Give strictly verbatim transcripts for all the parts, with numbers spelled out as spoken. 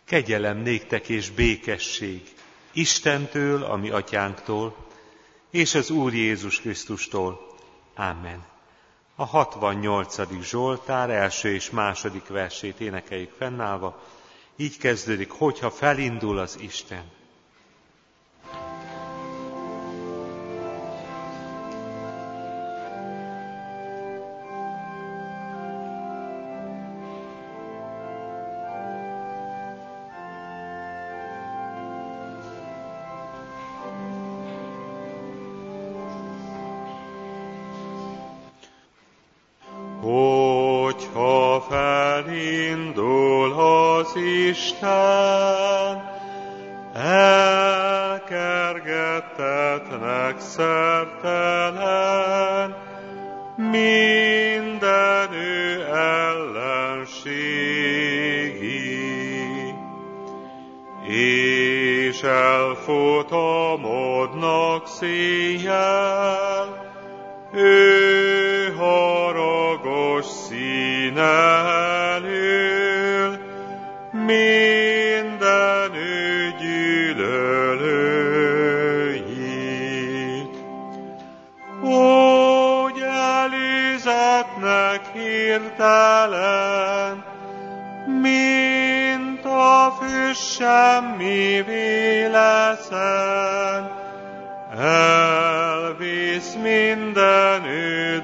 Kegyelem néktek és békesség Istentől, a mi atyánktól, és az Úr Jézus Krisztustól. Amen. A hatvannyolcadik Zsoltár első és második versét énekeljük fennállva. Így kezdődik, hogyha felindul az Isten. Hogyha felindul az Isten, elkergettetnek szertelen minden ő ellenségi, és elfutamodnak széjjel, ő haragos színe elől minden ő gyűlölőit. Úgy előzetnek hirtelen, mint a füst semmivé leszen, elvisz minden ő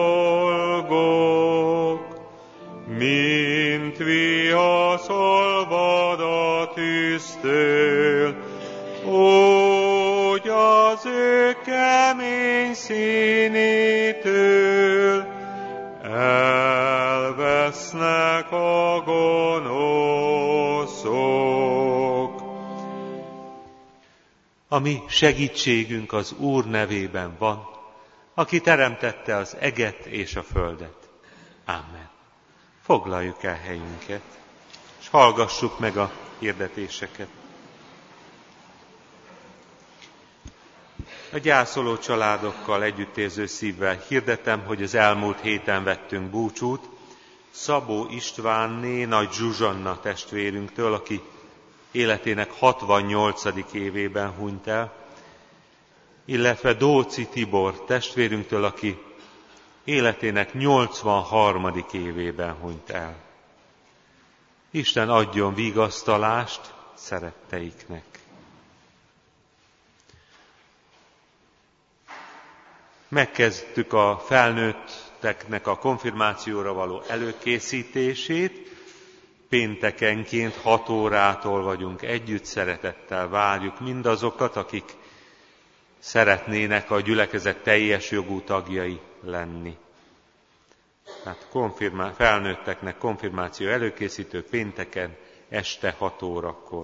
dolgok, mint vihasz olvad a tűztől, úgy az ő kemény színétől elvesznek a gonoszok. A mi segítségünk az Úr nevében van, aki teremtette az eget és a földet. Amen. Foglaljuk el helyünket, és hallgassuk meg a hirdetéseket. A gyászoló családokkal együttérző szívvel hirdetem, hogy az elmúlt héten vettünk búcsút Szabó Istvánné Nagy Zsuzsanna testvérünktől, aki életének hatvannyolcadik évében hunyt el, illetve Dóczy Tibor testvérünktől, aki életének nyolcvanharmadik évében hunyt el. Isten adjon vigasztalást szeretteiknek. Megkezdtük a felnőtteknek a konfirmációra való előkészítését. Péntekenként hat órától vagyunk együtt, szeretettel várjuk mindazokat, akik szeretnének a gyülekezet teljes jogú tagjai lenni. Tehát konfirmá- felnőtteknek konfirmáció előkészítő pénteken este hat órakor.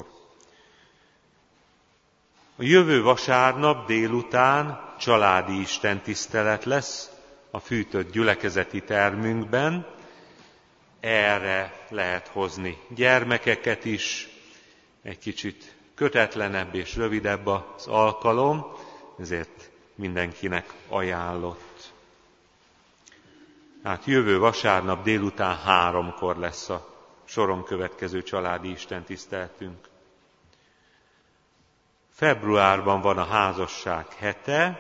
A jövő vasárnap délután családi istentisztelet lesz a fűtött gyülekezeti termünkben. Erre lehet hozni gyermekeket is, egy kicsit kötetlenebb és rövidebb az alkalom, ezért mindenkinek ajánlott. Hát jövő vasárnap délután háromkor lesz a soron következő családi istentiszteletünk. Februárban van a házasság hete,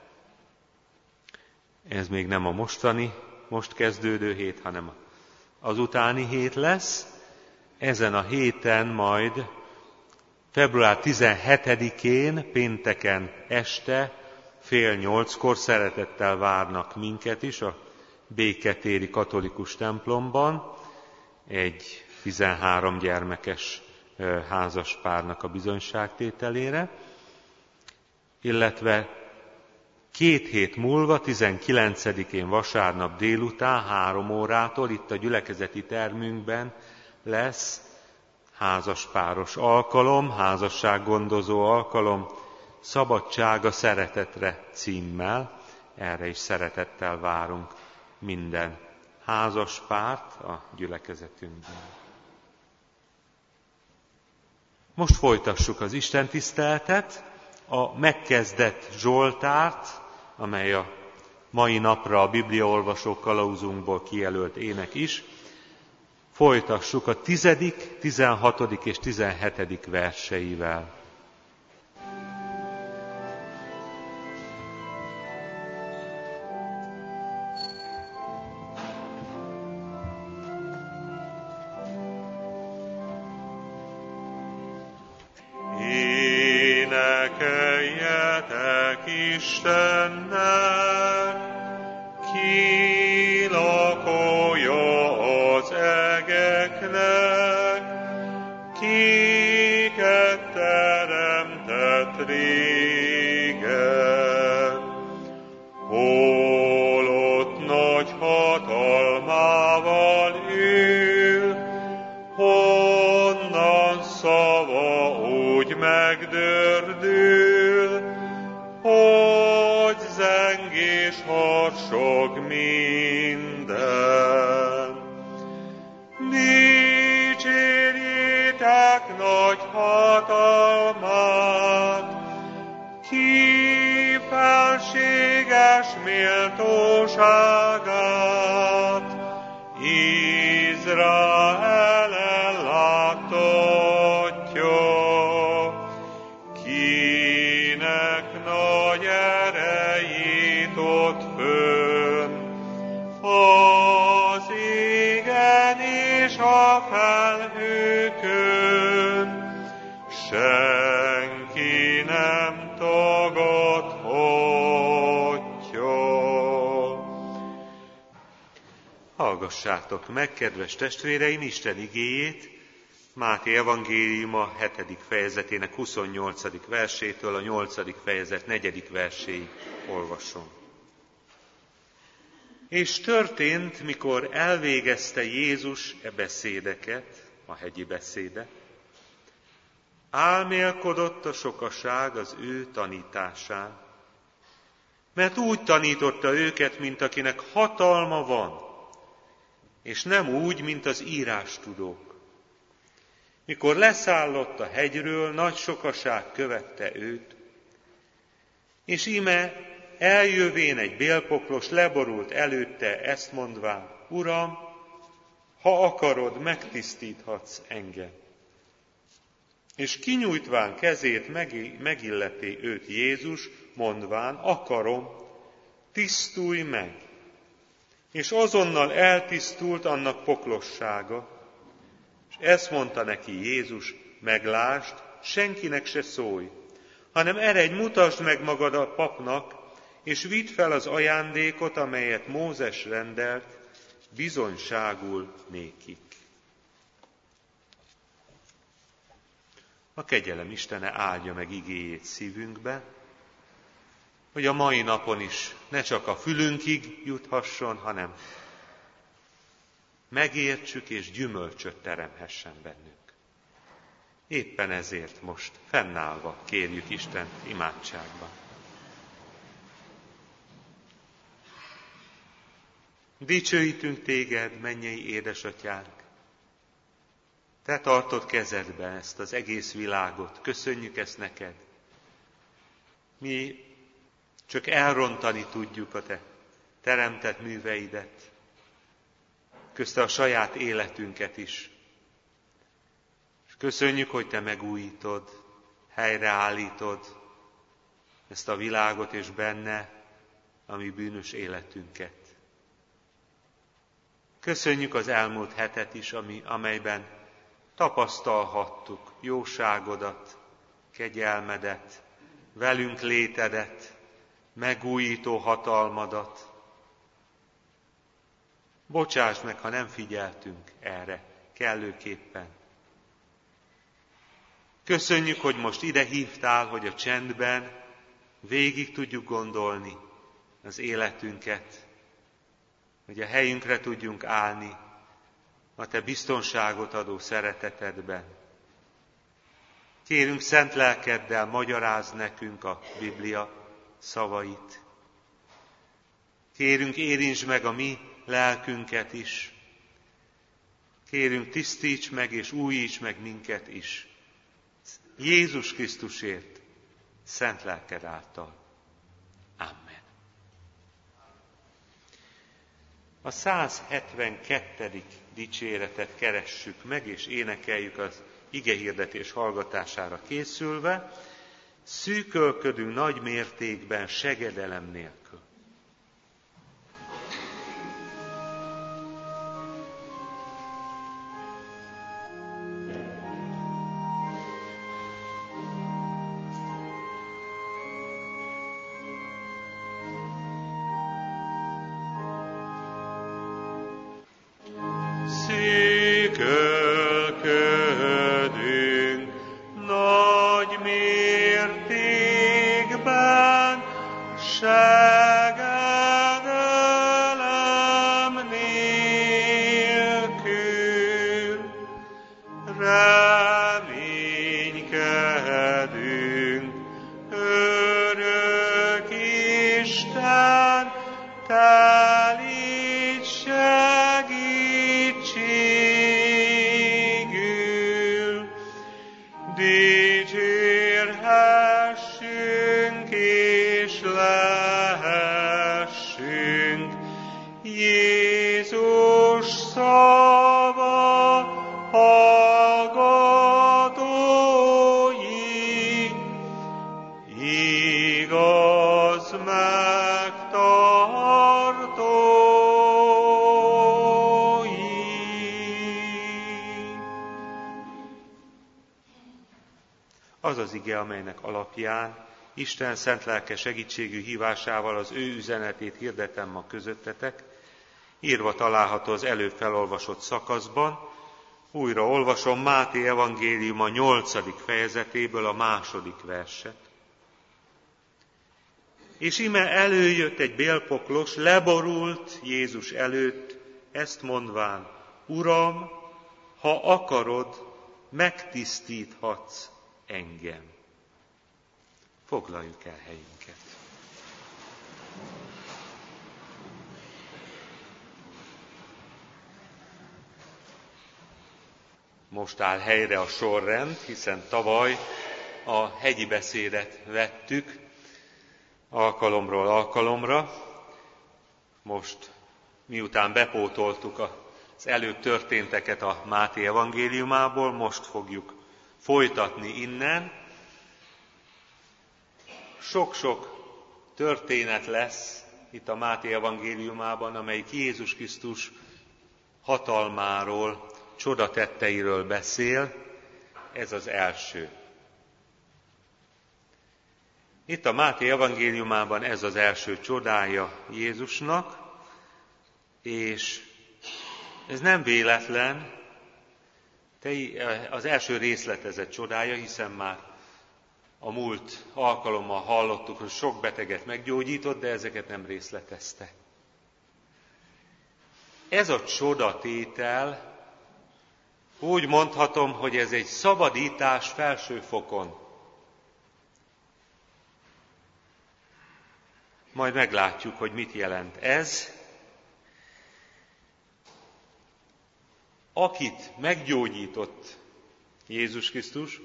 ez még nem a mostani, most kezdődő hét, hanem az utáni hét lesz. Ezen a héten majd február tizenhetedikén, pénteken este, fél nyolckor szeretettel várnak minket is a Béketéri katolikus templomban egy tizenhárom gyermekes házaspárnak a bizonyságtételére, illetve két hét múlva, tizenkilencedikén vasárnap délután három órától itt a gyülekezeti termünkben lesz házaspáros alkalom, házassággondozó alkalom, Szabadság a szeretetre címmel. Erre is szeretettel várunk minden házaspárt a gyülekezetünkben. Most folytassuk az istentiszteletet, a megkezdett Zsoltárt, amely a mai napra a bibliaolvasó kalauzunkból kijelölt ének is. Folytassuk a tizedik, tizenhatodik és tizenhetedik verseivel. Énekeljetek Istennek, ki lakolja az egeknek, kiket teremtett régen. Holott nagy hatalmával ül, honnan szava úgy megdördül, hogy zeng és harsog minden. Dicsérjétek nagy hatalmát, ki felséges méltóságát, Izraelen láttatja, kinek nagy erejét ott fönn, az égen és a felhőkön, senki nem tagadhatja. Hallgassátok meg, kedves testvéreim, Isten igéjét, Máté evangéliuma hetedik fejezetének huszonnyolcadik versétől a nyolcadik fejezet negyedik verséig olvasom. És történt, mikor elvégezte Jézus e beszédeket, a hegyi beszédet, álmélkodott a sokaság az ő tanításán, mert úgy tanította őket, mint akinek hatalma van, és nem úgy, mint az írástudók. Mikor leszállott a hegyről, nagy sokaság követte őt, és íme eljövén egy bélpoklos leborult előtte, ezt mondván, Uram, ha akarod, megtisztíthatsz engem. És kinyújtván kezét megilleti őt Jézus, mondván, akarom, tisztulj meg. És azonnal eltisztult annak poklossága, és ezt mondta neki Jézus, meglásd, senkinek se szólj, hanem eredj, mutasd meg magad a papnak, és vidd fel az ajándékot, amelyet Mózes rendelt, bizonyságul nékik. A kegyelem Istene áldja meg igéjét szívünkbe, hogy a mai napon is ne csak a fülünkig juthasson, hanem megértsük és gyümölcsöt teremhessen bennünk. Éppen ezért most fennállva kérjük Istent imádságban. Dicsőítünk téged, mennyei édesatyánk! Te tartod kezedben ezt az egész világot, köszönjük ezt neked. Mi csak elrontani tudjuk a te teremtett műveidet, közte a saját életünket is. És köszönjük, hogy te megújítod, helyreállítod ezt a világot és benne a mi bűnös életünket. Köszönjük az elmúlt hetet is, ami, amelyben tapasztalhattuk jóságodat, kegyelmedet, velünk létedet, megújító hatalmadat. Bocsáss meg, ha nem figyeltünk erre kellőképpen. Köszönjük, hogy most ide hívtál, hogy a csendben végig tudjuk gondolni az életünket, hogy a helyünkre tudjunk állni a te biztonságot adó szeretetedben. Kérünk, szent lelkeddel magyarázd nekünk a Biblia szavait. Kérünk, érintsd meg a mi lelkünket is. Kérünk, tisztíts meg és újíts meg minket is. Jézus Krisztusért, szent lelked által. Amen. A száz hetvenkettedik dicséretet keressük meg, és énekeljük az igehirdetés hallgatására készülve. Szűkölködünk nagy mértékben segedelem nélkül. Az az ige, amelynek alapján Isten szent lelke segítségű hívásával az ő üzenetét hirdetem ma közöttetek, írva található az előbb felolvasott szakaszban. Újra olvasom Máté evangéliuma nyolcadik fejezetéből a második verset. És ime előjött egy bélpoklos, leborult Jézus előtt, ezt mondván: Uram, ha akarod, megtisztíthatsz engem. Foglaljuk el helyünket. Most áll helyre a sorrend, hiszen tavaly a hegyi beszédet vettük alkalomról alkalomra. Most, miután bepótoltuk az előbb történteket a Máté evangéliumából, most fogjuk folytatni innen. Sok-sok történet lesz itt a Máté evangéliumában, amelyik Jézus Krisztus hatalmáról, csodatetteiről beszél. Ez az első. Itt a Máté evangéliumában ez az első csodája Jézusnak, és ez nem véletlen, az első részletezett csodája, hiszen már a múlt alkalommal hallottuk, hogy sok beteget meggyógyított, de ezeket nem részletezte. Ez a csodatétel, úgy mondhatom, hogy ez egy szabadítás felső fokon. Majd meglátjuk, hogy mit jelent ez. Akit meggyógyított Jézus Krisztus,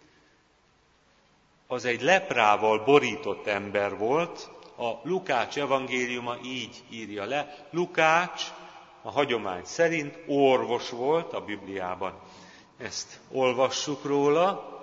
az egy leprával borított ember volt. A Lukács evangéliuma így írja le. Lukács a hagyomány szerint orvos volt a Bibliában. Ezt olvassuk róla.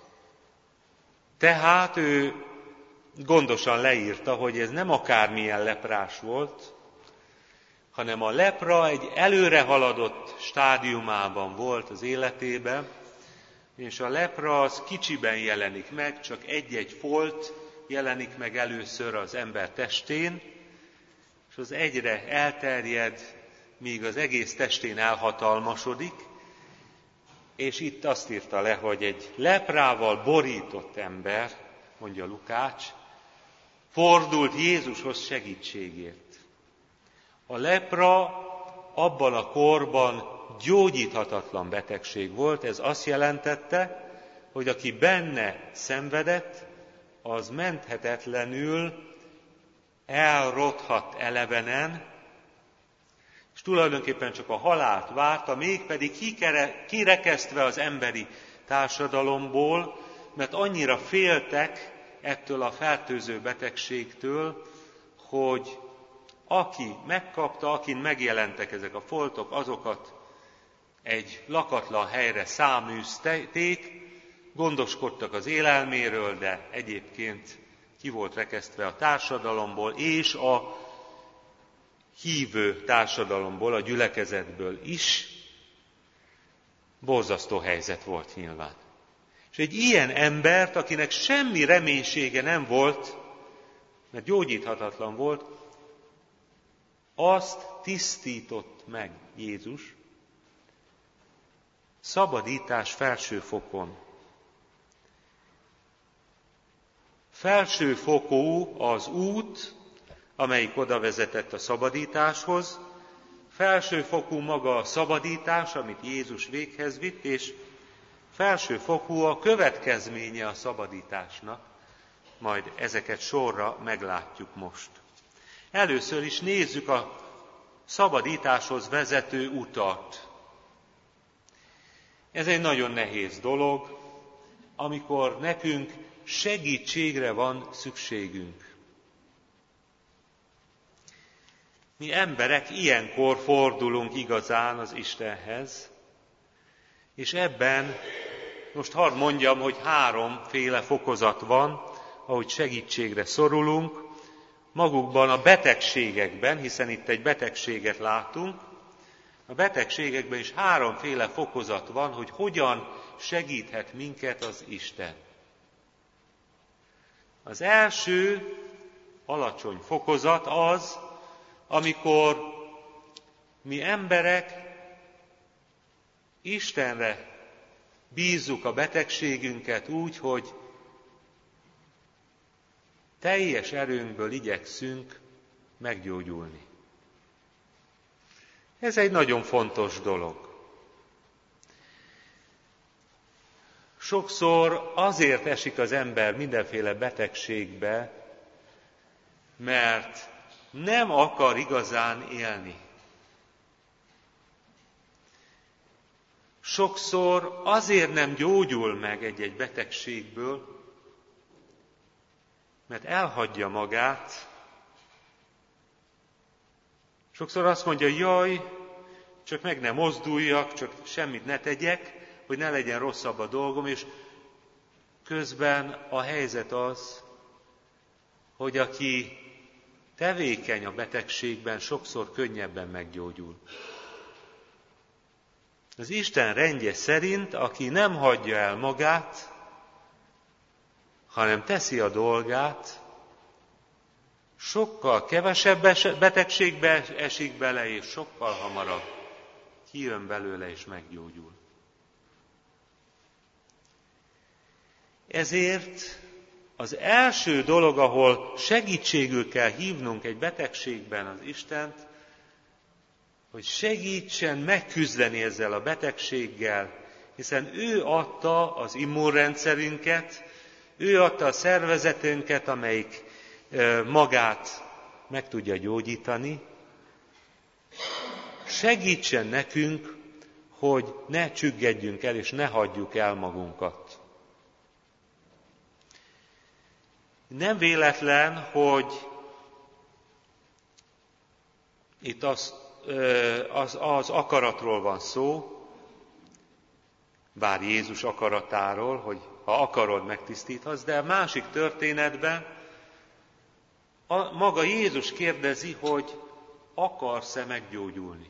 Tehát ő gondosan leírta, hogy ez nem akármilyen leprás volt, hanem a lepra egy előre haladott stádiumában volt az életében, és a lepra az kicsiben jelenik meg, csak egy-egy folt jelenik meg először az ember testén, és az egyre elterjed, míg az egész testén elhatalmasodik, és itt azt írta le, hogy egy leprával borított ember, mondja Lukács, fordult Jézushoz segítségért. A lepra abban a korban gyógyíthatatlan betegség volt, ez azt jelentette, hogy aki benne szenvedett, az menthetetlenül elrothadt elevenen, és tulajdonképpen csak a halált várta, mégpedig kikere, kirekesztve az emberi társadalomból, mert annyira féltek ettől a fertőző betegségtől, hogy aki megkapta, akin megjelentek ezek a foltok, azokat egy lakatlan helyre száműzték, gondoskodtak az élelméről, de egyébként ki volt rekesztve a társadalomból, és a hívő társadalomból, a gyülekezetből is. Borzasztó helyzet volt nyilván. És egy ilyen embert, akinek semmi reménysége nem volt, mert gyógyíthatatlan volt, azt tisztított meg Jézus szabadítás felső fokon. Felsőfokú az út, amelyik oda vezetett a szabadításhoz, felsőfokú maga a szabadítás, amit Jézus véghez vitt, és felsőfokú a következménye a szabadításnak, majd ezeket sorra meglátjuk most. Először is nézzük a szabadításhoz vezető utat. Ez egy nagyon nehéz dolog, amikor nekünk segítségre van szükségünk. Mi emberek ilyenkor fordulunk igazán az Istenhez, és ebben most hadd mondjam, hogy háromféle fokozat van, ahogy segítségre szorulunk, magukban a betegségekben, hiszen itt egy betegséget látunk, a betegségekben is háromféle fokozat van, hogy hogyan segíthet minket az Isten. Az első alacsony fokozat az, amikor mi emberek Istenre bízzuk a betegségünket úgy, hogy teljes erőnkből igyekszünk meggyógyulni. Ez egy nagyon fontos dolog. Sokszor azért esik az ember mindenféle betegségbe, mert nem akar igazán élni. Sokszor azért nem gyógyul meg egy-egy betegségből, mert elhagyja magát. Sokszor azt mondja, jaj, csak meg ne mozduljak, csak semmit ne tegyek, hogy ne legyen rosszabb a dolgom, és közben a helyzet az, hogy aki tevékeny a betegségben, sokszor könnyebben meggyógyul. Az Isten rendje szerint, aki nem hagyja el magát, hanem teszi a dolgát, sokkal kevesebb betegségbe esik bele, és sokkal hamarabb kijön belőle és meggyógyul. Ezért az első dolog, ahol segítségül kell hívnunk egy betegségben az Istent, hogy segítsen megküzdeni ezzel a betegséggel, hiszen ő adta az immunrendszerünket, ő adta a szervezetünket, amelyik magát meg tudja gyógyítani. Segítsen nekünk, hogy ne csüggedjünk el, és ne hagyjuk el magunkat. Nem véletlen, hogy itt az, az, az akaratról van szó, bár Jézus akaratáról, hogy ha akarod, megtisztíthatsz, de a másik történetben a, maga Jézus kérdezi, hogy akarsz-e meggyógyulni.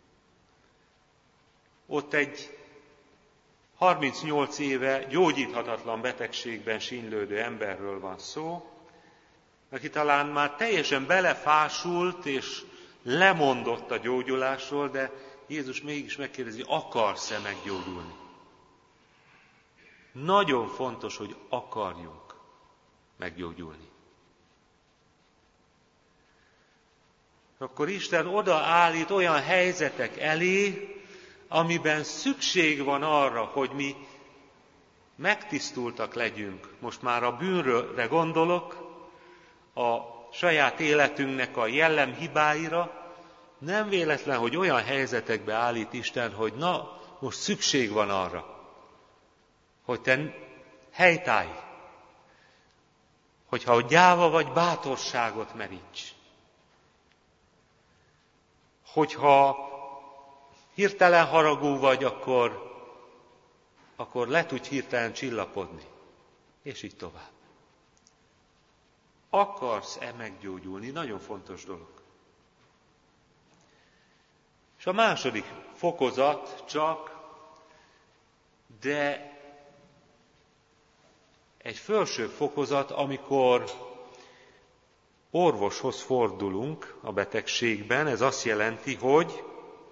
Ott egy harmincnyolc éve gyógyíthatatlan betegségben sínylődő emberről van szó, aki talán már teljesen belefásult és lemondott a gyógyulásról, de Jézus mégis megkérdezi, akarsz-e meggyógyulni? Nagyon fontos, hogy akarjunk meggyógyulni. Akkor Isten odaállít olyan helyzetek elé, amiben szükség van arra, hogy mi megtisztultak legyünk. Most már a bűnre gondolok, a saját életünknek a jellemhibáira. Nem véletlen, hogy olyan helyzetekbe állít Isten, hogy na, most szükség van arra, hogy te helytállj, hogyha gyáva vagy, bátorságot meríts. hogyha hirtelen haragú vagy, akkor, akkor le tudj hirtelen csillapodni, és így tovább. Akarsz-e meggyógyulni? Nagyon fontos dolog. És a második fokozat csak, de egy felső fokozat, amikor orvoshoz fordulunk a betegségben, ez azt jelenti, hogy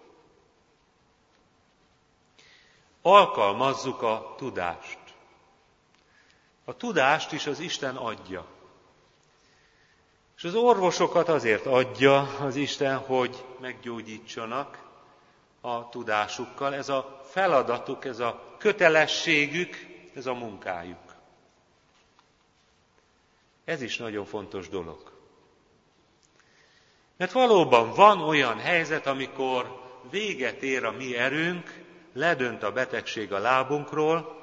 alkalmazzuk a tudást. A tudást is az Isten adja. És az orvosokat azért adja az Isten, hogy meggyógyítsanak a tudásukkal. Ez a feladatuk, ez a kötelességük, ez a munkájuk. Ez is nagyon fontos dolog. Mert valóban van olyan helyzet, amikor véget ér a mi erőnk, ledönt a betegség a lábunkról,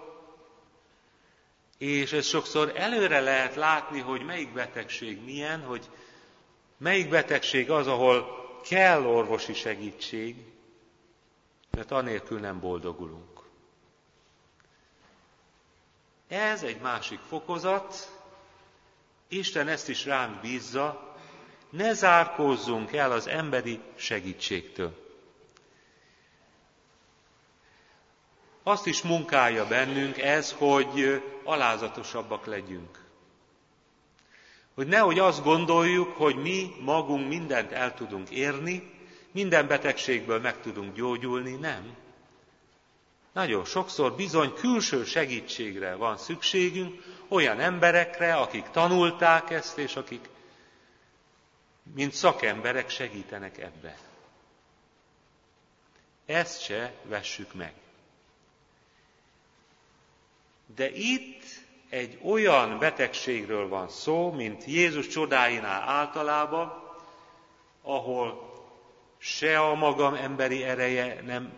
és ez sokszor előre lehet látni, hogy melyik betegség milyen, hogy melyik betegség az, ahol kell orvosi segítség, mert anélkül nem boldogulunk. Ez egy másik fokozat, Isten ezt is ránk bízza, ne zárkózzunk el az emberi segítségtől. Azt is munkálja bennünk ez, hogy alázatosabbak legyünk. Hogy nehogy azt gondoljuk, hogy mi magunk mindent el tudunk érni, minden betegségből meg tudunk gyógyulni, nem. Nagyon sokszor bizony külső segítségre van szükségünk, olyan emberekre, akik tanulták ezt, és akik, mint szakemberek segítenek ebben. Ezt se vessük meg. De itt egy olyan betegségről van szó, mint Jézus csodáinál általában, ahol se a magam emberi ereje nem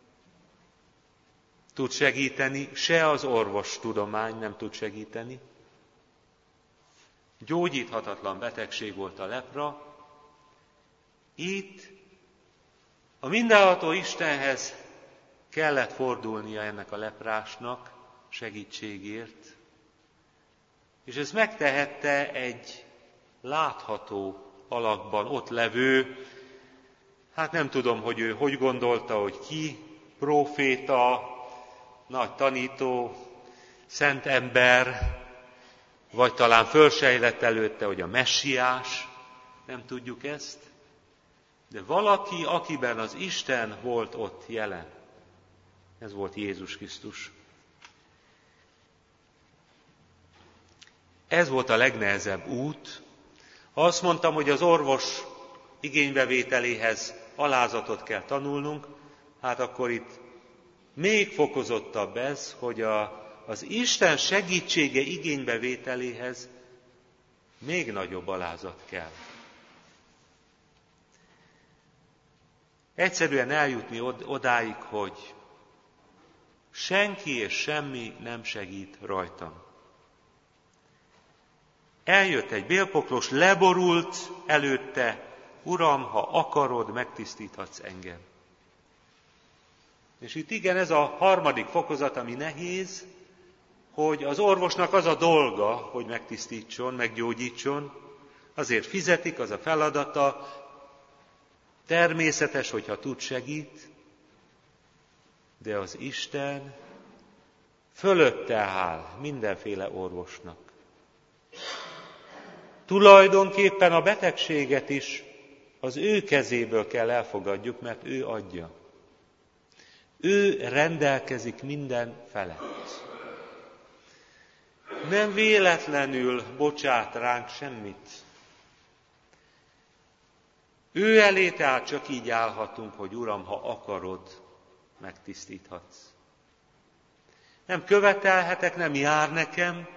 tud segíteni, se az orvostudomány nem tud segíteni. Gyógyíthatatlan betegség volt a lepra. Itt a mindenható Istenhez kellett fordulnia ennek a leprásnak segítségért, és ez megtehette egy látható alakban ott levő, hát nem tudom, hogy ő hogy gondolta, hogy ki, próféta, nagy tanító, szent ember, vagy talán fölsejlett előtte, hogy a messiás, nem tudjuk ezt, de valaki, akiben az Isten volt ott jelen. Ez volt Jézus Krisztus. Ez volt a legnehezebb út. Ha azt mondtam, hogy az orvos igénybevételéhez alázatot kell tanulnunk, hát akkor itt még fokozottabb ez, hogy a, az Isten segítsége igénybevételéhez még nagyobb alázat kell. Egyszerűen eljutni odáig, hogy senki és semmi nem segít rajtam. Eljött egy bélpoklos, leborult előtte, Uram, ha akarod, megtisztíthatsz engem. És itt igen, ez a harmadik fokozat, ami nehéz, hogy az orvosnak az a dolga, hogy megtisztítson, meggyógyítson, azért fizetik, az a feladata, természetes, hogyha tud, segít, de az Isten fölötte áll mindenféle orvosnak. Tulajdonképpen a betegséget is az ő kezéből kell elfogadjuk, mert ő adja. Ő rendelkezik minden felett. Nem véletlenül bocsát ránk semmit. Ő elé tehát csak így állhatunk, hogy Uram, ha akarod, megtisztíthatsz. Nem követelhetek, nem jár nekem,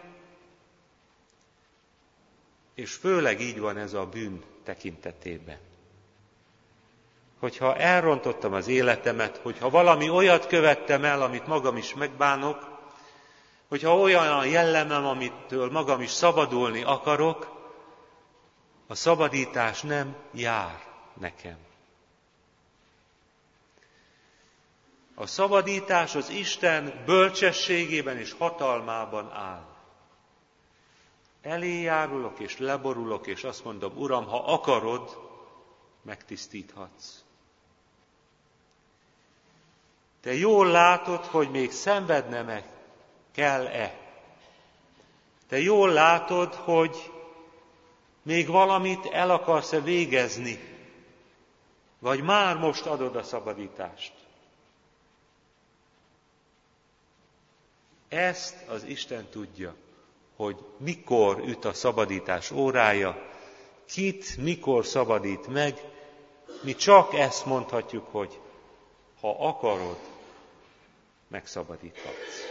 és főleg így van ez a bűn tekintetében. Hogyha elrontottam az életemet, hogyha valami olyat követtem el, amit magam is megbánok, hogyha olyan a jellemem, amitől magam is szabadulni akarok, a szabadítás nem jár nekem. A szabadítás az Isten bölcsességében és hatalmában áll. Elé járulok és leborulok, és azt mondom, Uram, ha akarod, megtisztíthatsz. Te jól látod, hogy még szenvednem kell-e. Te jól látod, hogy még valamit el akarsz-e végezni, vagy már most adod a szabadítást. Ezt az Isten tudja, hogy mikor üt a szabadítás órája, kit mikor szabadít meg, mi csak ezt mondhatjuk, hogy ha akarod, megszabadíthatsz.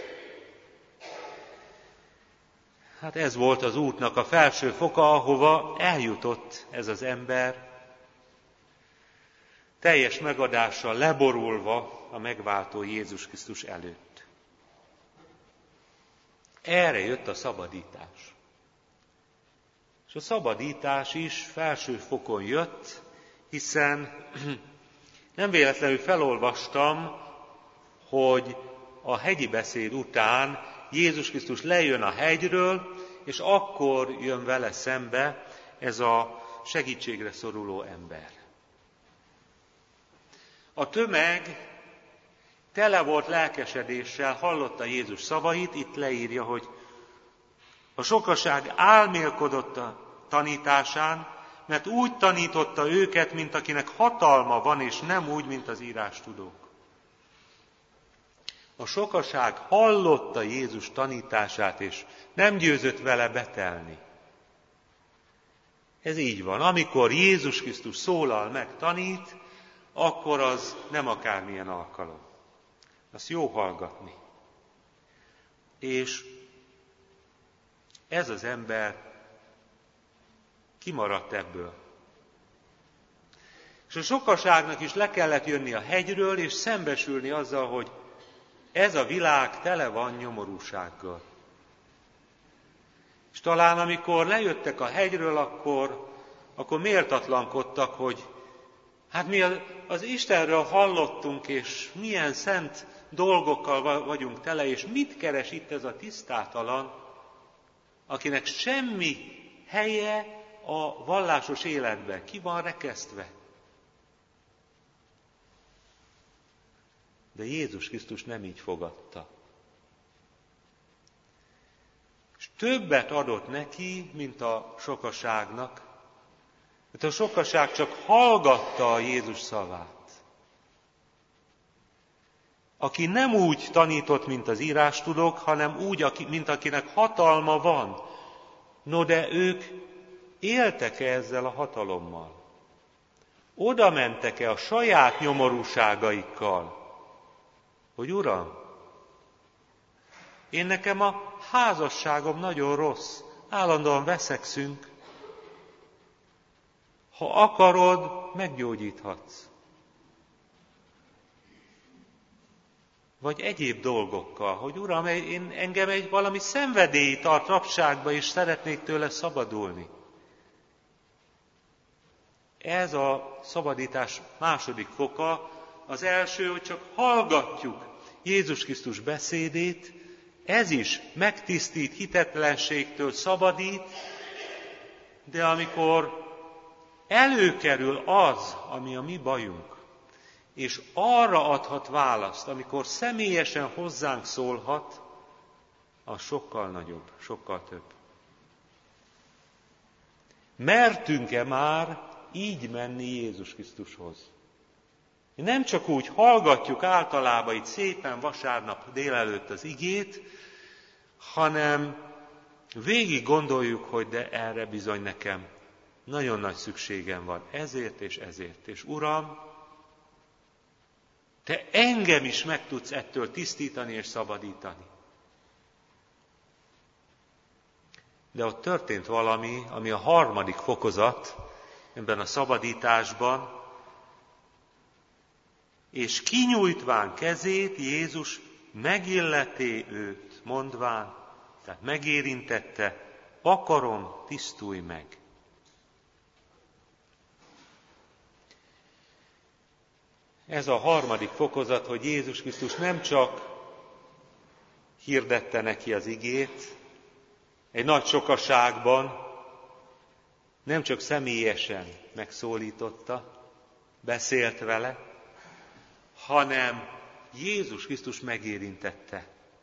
Hát ez volt az útnak a felső foka, ahova eljutott ez az ember, teljes megadással leborulva a megváltó Jézus Krisztus előtt. Erre jött a szabadítás. És a szabadítás is felső fokon jött, hiszen nem véletlenül felolvastam, hogy a hegyi beszéd után Jézus Krisztus lejön a hegyről, és akkor jön vele szembe ez a segítségre szoruló ember. A tömeg tele volt lelkesedéssel, hallotta Jézus szavait, itt leírja, hogy a sokaság álmélkodott a tanításán, mert úgy tanította őket, mint akinek hatalma van, és nem úgy, mint az írástudók. A sokaság hallotta Jézus tanítását, és nem győzött vele betelni. Ez így van. Amikor Jézus Krisztus szólal meg, tanít, akkor az nem akármilyen alkalom. Azt jó hallgatni. És ez az ember kimaradt ebből. És a sokaságnak is le kellett jönni a hegyről, és szembesülni azzal, hogy ez a világ tele van nyomorúsággal. És talán amikor lejöttek a hegyről, akkor, akkor méltatlankodtak, hogy hát mi az Istenről hallottunk, és milyen szent dolgokkal vagyunk tele, és mit keres itt ez a tisztátalan, akinek semmi helye a vallásos életben, ki van rekesztve. De Jézus Krisztus nem így fogadta. És többet adott neki, mint a sokaságnak, mert a sokaság csak hallgatta a Jézus szavát. Aki nem úgy tanított, mint az írástudók, hanem úgy, mint akinek hatalma van. No, de ők éltek-e ezzel a hatalommal? Oda mentek-e a saját nyomorúságaikkal, hogy Uram, én nekem a házasságom nagyon rossz, állandóan veszekszünk, ha akarod, meggyógyíthatsz. Vagy egyéb dolgokkal, hogy Uram, én, engem egy valami szenvedély tart rabságba, és szeretnék tőle szabadulni. Ez a szabadítás második foka. Az első, hogy csak hallgatjuk Jézus Krisztus beszédét, ez is megtisztít, hitetlenségtől szabadít, de amikor előkerül az, ami a mi bajunk, és arra adhat választ, amikor személyesen hozzánk szólhat, az sokkal nagyobb, sokkal több. Mertünk-e már így menni Jézus Krisztushoz? Nem csak úgy hallgatjuk általában itt szépen vasárnap délelőtt az igét, hanem végig gondoljuk, hogy de erre bizony nekem nagyon nagy szükségem van, ezért és ezért. És Uram, Te engem is meg tudsz ettől tisztítani és szabadítani. De ott történt valami, ami a harmadik fokozat ebben a szabadításban, és kinyújtván kezét Jézus megilleté őt, mondván, tehát megérintette, akarom, tisztulj meg. Ez a harmadik fokozat, hogy Jézus Krisztus nem csak hirdette neki az igét, egy nagy sokaságban, nem csak személyesen megszólította, beszélt vele, hanem Jézus Krisztus megérintette.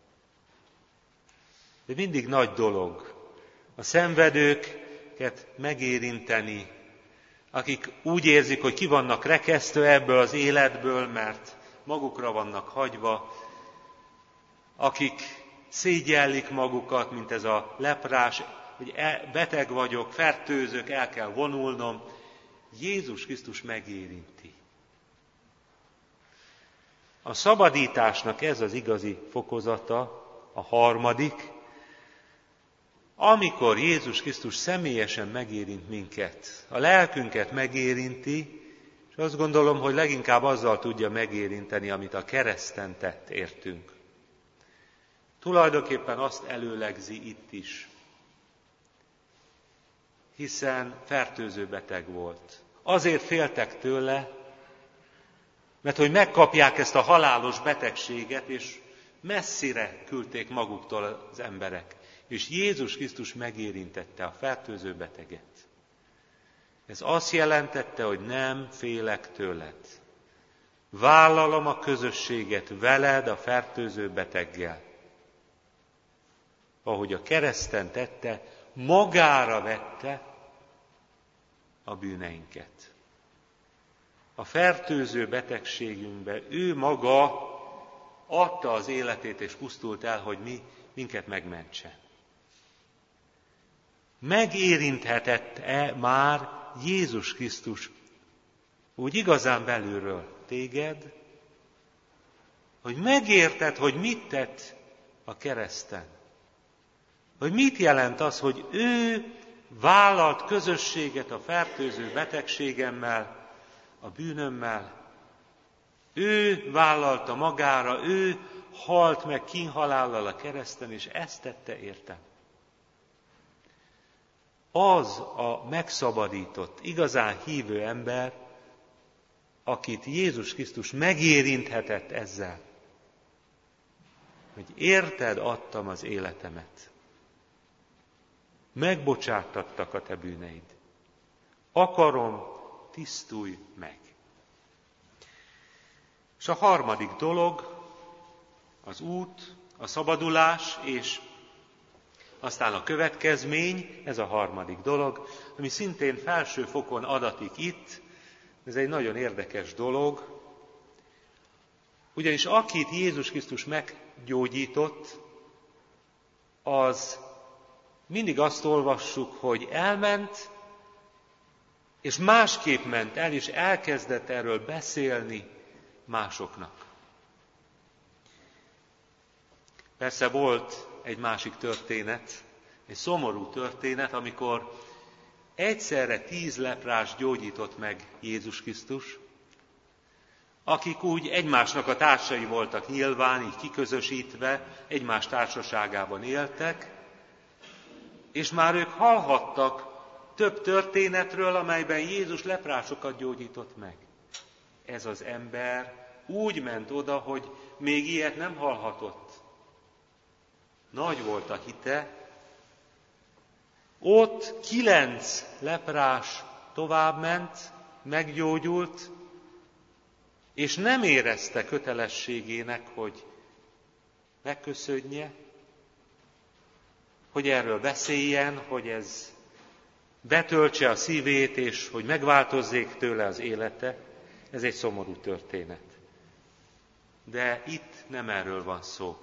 De mindig nagy dolog a szenvedőket megérinteni, akik úgy érzik, hogy ki vannak rekesztve ebből az életből, mert magukra vannak hagyva, akik szégyellik magukat, mint ez a leprás, hogy beteg vagyok, fertőzök, el kell vonulnom. Jézus Krisztus megérinti. A szabadításnak ez az igazi fokozata, a harmadik, amikor Jézus Krisztus személyesen megérint minket, a lelkünket megérinti, és azt gondolom, hogy leginkább azzal tudja megérinteni, amit a kereszten tett értünk. Tulajdonképpen azt előlegzi itt is, hiszen fertőző beteg volt. Azért féltek tőle, mert hogy megkapják ezt a halálos betegséget, és messzire küldték maguktól az emberek. És Jézus Krisztus megérintette a fertőző beteget. Ez azt jelentette, hogy nem félek tőled. Vállalom a közösséget veled, a fertőző beteggel. Ahogy a kereszten tette, magára vette a bűneinket. A fertőző betegségünkbe ő maga adta az életét és pusztult el, hogy mi minket megmentse. Megérinthetett-e már Jézus Krisztus úgy igazán belülről téged, hogy megérted, hogy mit tett a kereszten? Hogy mit jelent az, hogy ő vállalt közösséget a fertőző betegségemmel, a bűnömmel. Ő vállalta magára, ő halt meg kínhalállal a kereszten, és ezt tette értem. Az a megszabadított, igazán hívő ember, akit Jézus Krisztus megérinthetett ezzel, hogy érted adtam az életemet. Megbocsátattak a te bűneid. Akarom, tisztulj meg. És a harmadik dolog, az út, a szabadulás, és aztán a következmény, ez a harmadik dolog, ami szintén felső fokon adatik itt, ez egy nagyon érdekes dolog, ugyanis akit Jézus Krisztus meggyógyított, az mindig azt olvassuk, hogy elment, és másképp ment el, és elkezdett erről beszélni másoknak. Persze volt egy másik történet, egy szomorú történet, amikor egyszerre tíz leprás gyógyított meg Jézus Krisztus, akik úgy egymásnak a társai voltak nyilván, így kiközösítve, egymás társaságában éltek, és már ők hallhattak több történetről, amelyben Jézus leprásokat gyógyított meg. Ez az ember úgy ment oda, hogy még ilyet nem hallhatott. Nagy volt a hite. Ott kilenc leprás továbbment, meggyógyult, és nem érezte kötelességének, hogy megköszönje, hogy erről beszéljen, hogy ez betöltse a szívét, és hogy megváltozzék tőle az élete. Ez egy szomorú történet. De itt nem erről van szó.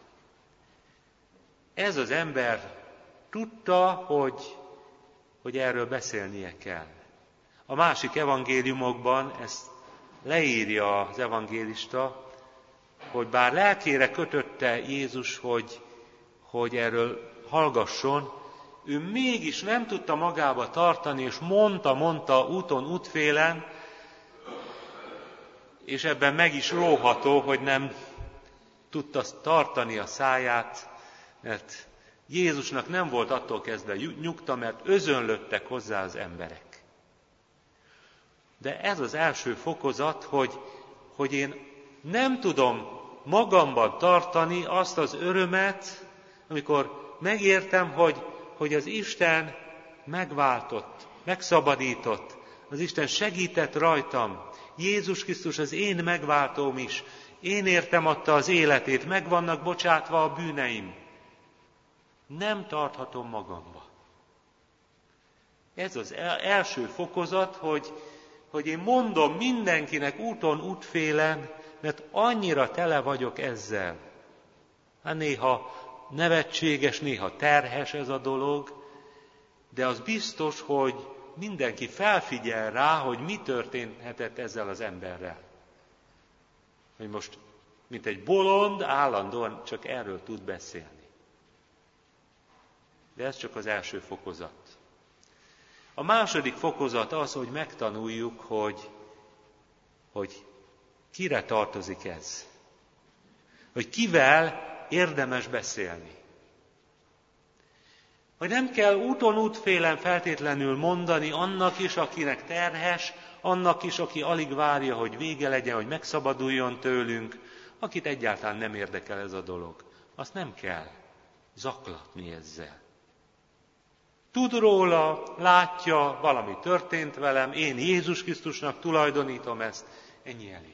Ez az ember tudta, hogy, hogy erről beszélnie kell. A másik evangéliumokban ezt leírja az evangélista, hogy bár lelkére kötötte Jézus, hogy, hogy erről hallgasson, ő mégis nem tudta magába tartani, és mondta, mondta úton, útfélen, és ebben meg is róható, hogy nem tudta tartani a száját, mert Jézusnak nem volt attól kezdve nyugta, mert özönlöttek hozzá az emberek. De ez az első fokozat, hogy hogy én nem tudom magamban tartani azt az örömet, amikor megértem, hogy, hogy az Isten megváltott, megszabadított, az Isten segített rajtam, Jézus Krisztus az én megváltóm is, én értem adta az életét, meg vannak bocsátva a bűneim. Nem tarthatom magamba. Ez az első fokozat, hogy, hogy én mondom mindenkinek úton, útfélen, mert annyira tele vagyok ezzel. Hát néha nevetséges, néha terhes ez a dolog, de az biztos, hogy mindenki felfigyel rá, hogy mi történhetett ezzel az emberrel. Hogy most, mint egy bolond, állandóan csak erről tud beszélni. De ez csak az első fokozat. A második fokozat az, hogy megtanuljuk, hogy, hogy kire tartozik ez. Hogy kivel érdemes beszélni. Hogy nem kell úton útfélen feltétlenül mondani annak is, akinek terhes, annak is, aki alig várja, hogy vége legyen, hogy megszabaduljon tőlünk, akit egyáltalán nem érdekel ez a dolog. Azt nem kell zaklatni ezzel. Tud róla, látja, valami történt velem, én Jézus Krisztusnak tulajdonítom ezt, ennyi elég.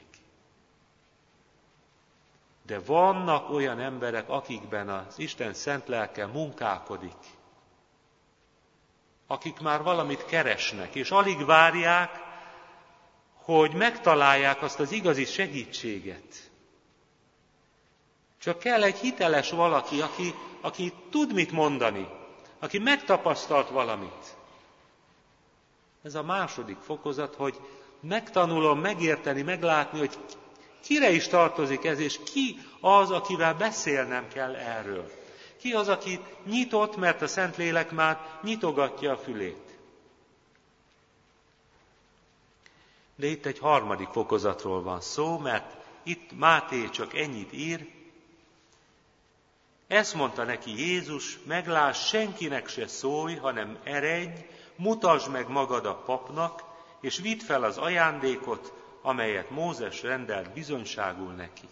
De vannak olyan emberek, akikben az Isten szent lelke munkálkodik, akik már valamit keresnek, és alig várják, hogy megtalálják azt az igazi segítséget. Csak kell egy hiteles valaki, aki, aki tud mit mondani, aki megtapasztalt valamit. Ez a második fokozat, hogy megtanulom megérteni, meglátni, hogy kire is tartozik ez, és ki az, akivel beszélnem kell erről. Ki az, aki nyitott, mert a Szentlélek már nyitogatja a fülét. De itt egy harmadik fokozatról van szó, mert itt Máté csak ennyit ír. Ezt mondta neki Jézus, megláss, senkinek se szólj, hanem eredj, mutasd meg magad a papnak, és vidd fel az ajándékot, amelyet Mózes rendelt bizonyságul nekik.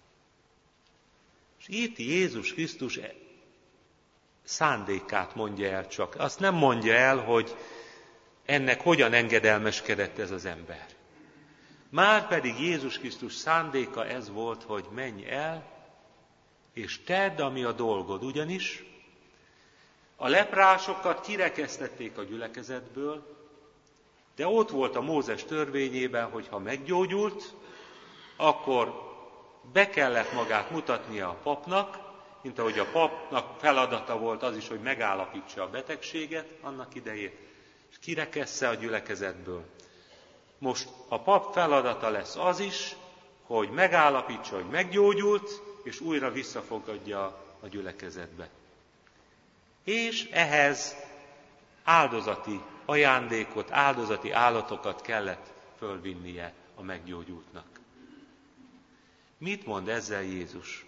És itt Jézus Krisztus szándékát mondja el csak. Azt nem mondja el, hogy ennek hogyan engedelmeskedett ez az ember. Márpedig Jézus Krisztus szándéka ez volt, hogy menj el, és tedd, ami a dolgod. Ugyanis a leprásokat kirekesztették a gyülekezetből, de ott volt a Mózes törvényében, hogy ha meggyógyult, akkor be kellett magát mutatnia a papnak, mint ahogy a papnak feladata volt az is, hogy megállapítsa a betegséget annak idején, és kirekessze a gyülekezetből. Most a pap feladata lesz az is, hogy megállapítsa, hogy meggyógyult, és újra visszafogadja a gyülekezetbe. És ehhez áldozati ajándékot, áldozati állatokat kellett fölvinnie a meggyógyultnak. Mit mond ezzel Jézus?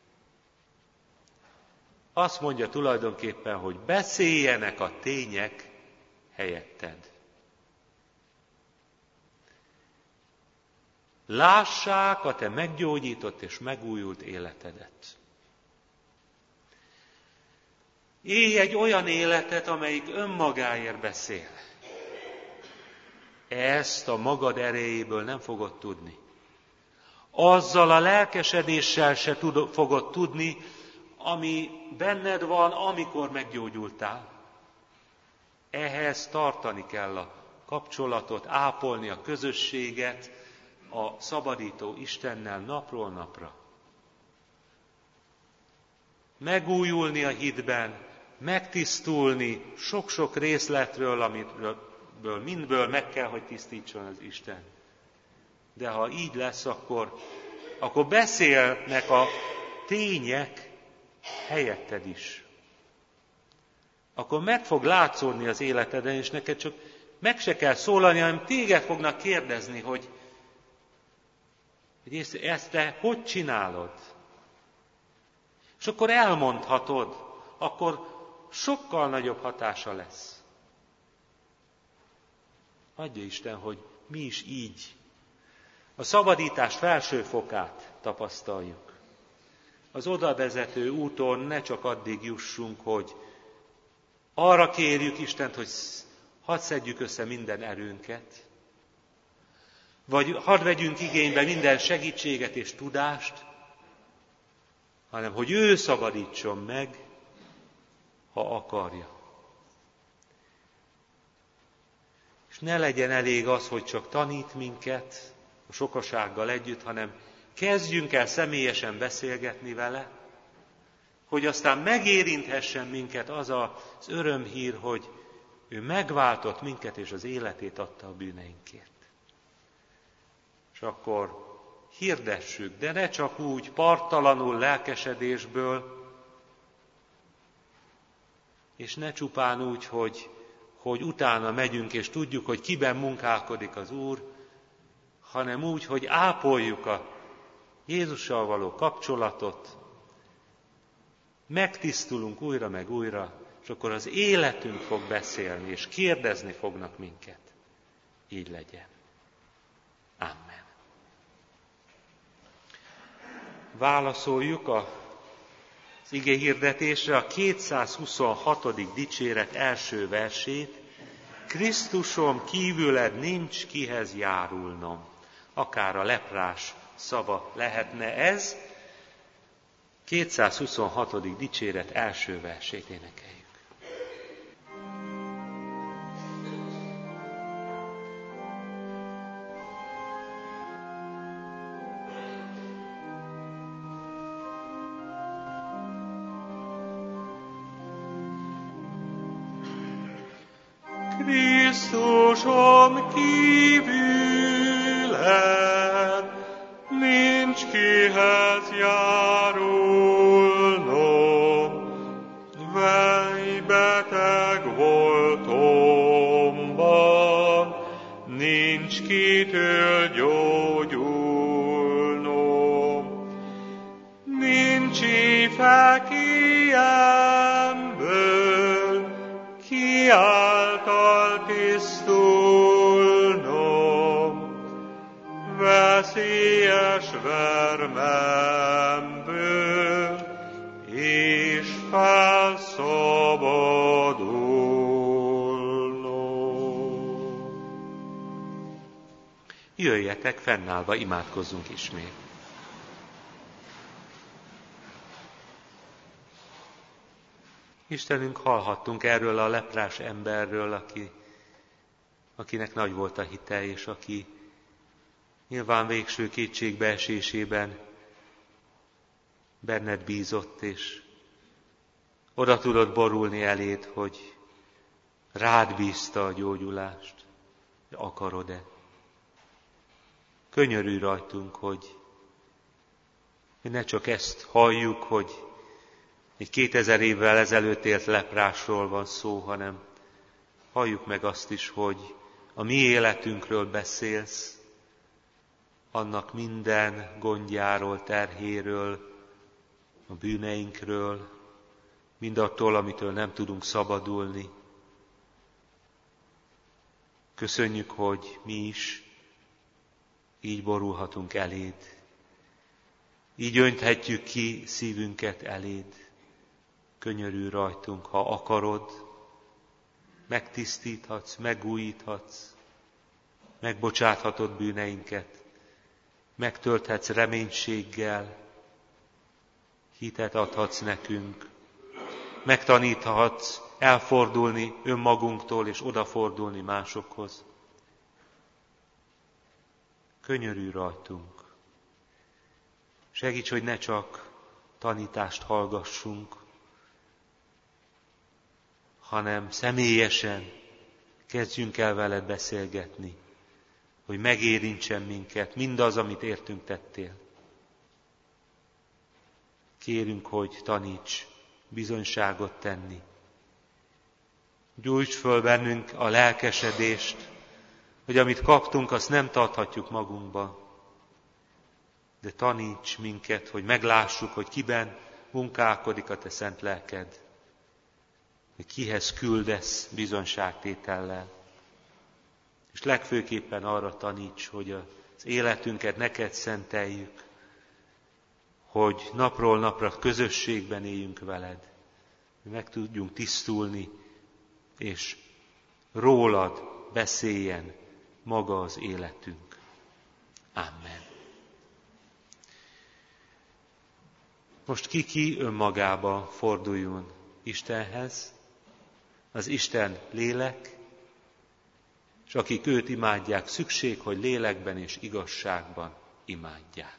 Azt mondja tulajdonképpen, hogy beszéljenek a tények helyetted. Lássák a te meggyógyított és megújult életedet. Élj egy olyan életet, amelyik önmagáért beszél. Ezt a magad erejéből nem fogod tudni. Azzal a lelkesedéssel se tud, fogod tudni, ami benned van, amikor meggyógyultál. Ehhez tartani kell a kapcsolatot, ápolni a közösséget a szabadító Istennel napról napra. Megújulni a hitben, megtisztulni sok-sok részletről, amitől mindből meg kell, hogy tisztítson az Isten. De ha így lesz, akkor, akkor beszélnek a tények helyetted is. Akkor meg fog látszódni az életeden, és neked csak meg se kell szólalni, hanem téged fognak kérdezni, hogy, hogy ezt te hogy csinálod? És akkor elmondhatod, akkor sokkal nagyobb hatása lesz. Adja Isten, hogy mi is így a szabadítás felső fokát tapasztaljuk. Az oda vezető úton ne csak addig jussunk, hogy arra kérjük Istent, hogy hadd szedjük össze minden erőnket, vagy hadd vegyünk igénybe minden segítséget és tudást, hanem hogy ő szabadítson meg, ha akarja. És ne legyen elég az, hogy csak tanít minket a sokasággal együtt, hanem kezdjünk el személyesen beszélgetni vele, hogy aztán megérinthessen minket az az örömhír, hogy ő megváltott minket, és az életét adta a bűneinkért. És akkor hirdessük, de ne csak úgy parttalanul lelkesedésből, és ne csupán úgy, hogy, hogy utána megyünk, és tudjuk, hogy kiben munkálkodik az Úr, hanem úgy, hogy ápoljuk a Jézussal való kapcsolatot, megtisztulunk újra meg újra, és akkor az életünk fog beszélni, és kérdezni fognak minket. Így legyen. Amen. Válaszoljuk az igéhirdetésre a kétszázhuszonhatodik dicséret első versét. Krisztusom, kívüled nincs kihez járulnom. Akár a leprás szava lehetne ez. kétszázhuszonhatodik dicséret első versét énekeljük. Krisztusom, kívüled nincs kihez járulnom, vej beteg voltomban, nincs kitől gyógyulnom, nincs ifekiemből, ki által tisztulnom, veszélyes vermemből, és felszabadulnom. Jöjjetek, fennállva imádkozzunk ismét. Istenünk, hallhattunk erről a leprás emberről, aki, akinek nagy volt a hite, és aki nyilván végső kétségbeesésében benned bízott, és oda tudott borulni eléd, hogy rád bízta a gyógyulást. Akarod-e? Könyörülj rajtunk, hogy ne csak ezt halljuk, hogy egy kétezer évvel ezelőtt élt leprásról van szó, hanem halljuk meg azt is, hogy a mi életünkről beszélsz, annak minden gondjáról, terhéről, a bűneinkről, mindattól, amitől nem tudunk szabadulni. Köszönjük, hogy mi is így borulhatunk eléd, így önthetjük ki szívünket eléd. Könyörülj rajtunk, ha akarod, megtisztíthatsz, megújíthatsz, megbocsáthatod bűneinket, megtölthetsz reménységgel, hitet adhatsz nekünk, megtaníthatsz elfordulni önmagunktól és odafordulni másokhoz. Könyörülj rajtunk. Segíts, hogy ne csak tanítást hallgassunk, hanem személyesen kezdjünk el veled beszélgetni, hogy megérintsen minket mindaz, amit értünk tettél. Kérünk, hogy taníts bizonyságot tenni. Gyújts föl bennünk a lelkesedést, hogy amit kaptunk, azt nem tarthatjuk magunkba, de taníts minket, hogy meglássuk, hogy kiben munkálkodik a te szent lelked, hogy kihez küldesz bizonyságtétellel. És legfőképpen arra taníts, hogy az az életünket neked szenteljük, hogy napról napra közösségben éljünk veled, hogy meg tudjunk tisztulni, és rólad beszéljen maga az életünk. Amen. Most ki-ki önmagába forduljon Istenhez, az Isten lélek, és akik őt imádják, szükség, hogy lélekben és igazságban imádják.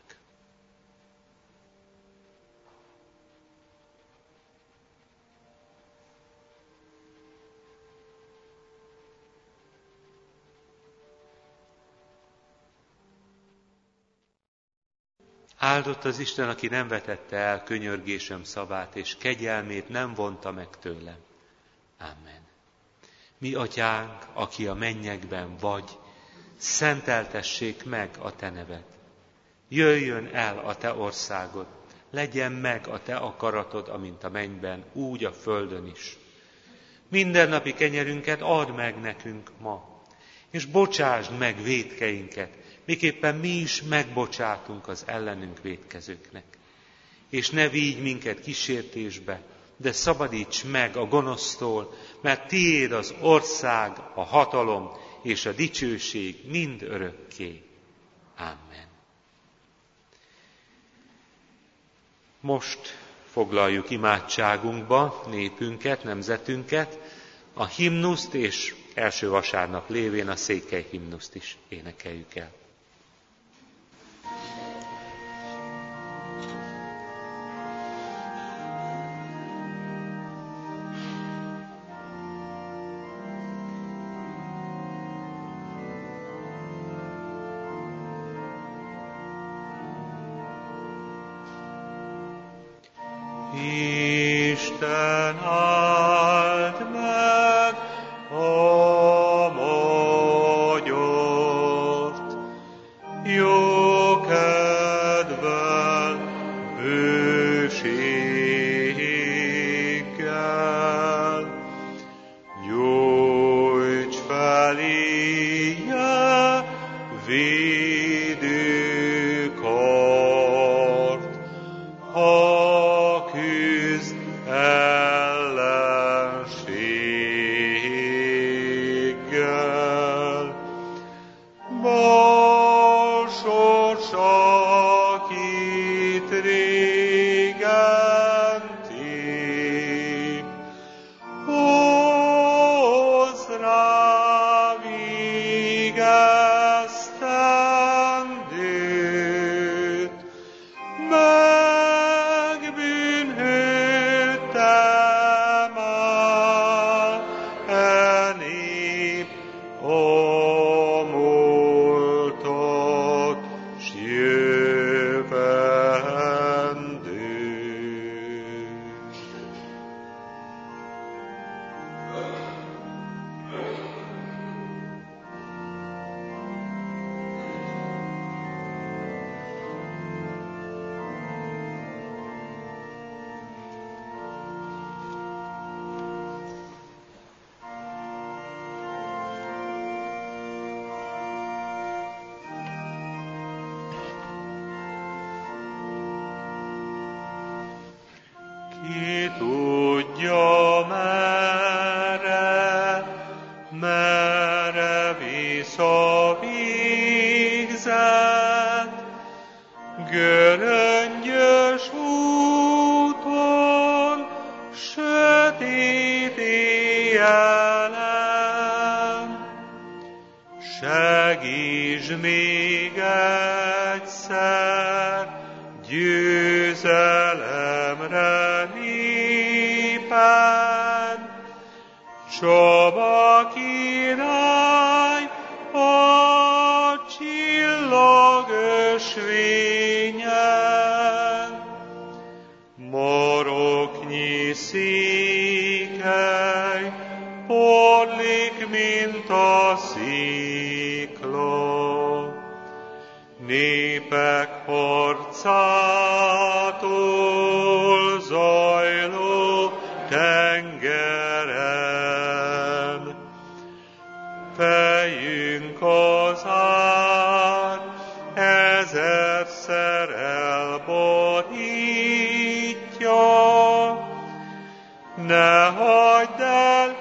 Áldott az Isten, aki nem vetette el könyörgésem szavát, és kegyelmét nem vonta meg tőlem. Amen. Mi atyánk, aki a mennyekben vagy, szenteltessék meg a te neved. Jöjjön el a te országod, legyen meg a te akaratod, amint a mennyben, úgy a földön is. Mindennapi kenyerünket add meg nekünk ma, és bocsásd meg vétkeinket, miképpen mi is megbocsátunk az ellenünk vétkezőknek. És ne vigy minket kísértésbe, de szabadíts meg a gonosztól, mert tiéd az ország, a hatalom és a dicsőség mind örökké. Amen. Most foglaljuk imádságunkba népünket, nemzetünket, a himnuszt, és első vasárnap lévén a székely himnuszt is énekeljük el. Isten áld meg a magyart, jó kedvel, bőséggel, nyújts feléje védő kart, ha küzd ellenséggel. Bal sorsa, kit régen tép, hozz rá végeztendőt, megbűnhődtem már e nép a múltat s jövendőt. Ki tudja merre, merre visz a végzet, göröngyös úton, sötét éjjelen. Segíts még egyszer, győzelemre népen, Csaba király a csillag ösvényen. Maroknyi székely porlik, mint a szikla, népek harcától zajló tengeren. Fejünk az ár ne hagyd el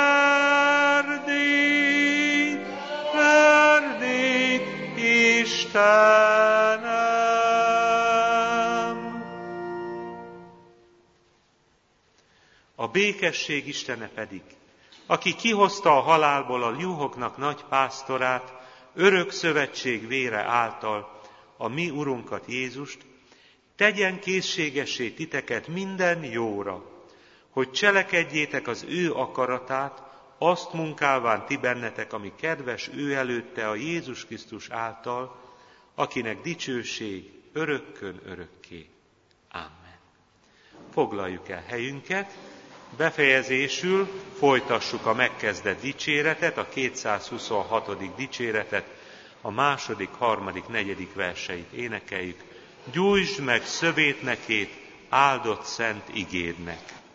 Erdélyt, Erdélyt, Istenem. A békesség Istene pedig, aki kihozta a halálból a juhoknak nagy pásztorát, örök szövetség vére által, a mi Urunkat Jézust, tegyen készségessé titeket minden jóra, hogy cselekedjétek az ő akaratát, azt munkálván ti bennetek, ami kedves ő előtte a Jézus Krisztus által, akinek dicsőség örökkön örökké. Amen. Foglaljuk el helyünket, befejezésül folytassuk a megkezdett dicséretet, a kétszázhuszonhatodik dicséretet, a második, harmadik, negyedik verseit énekeljük. Gyújtsd meg szövétnekét, áldott szent igédnek!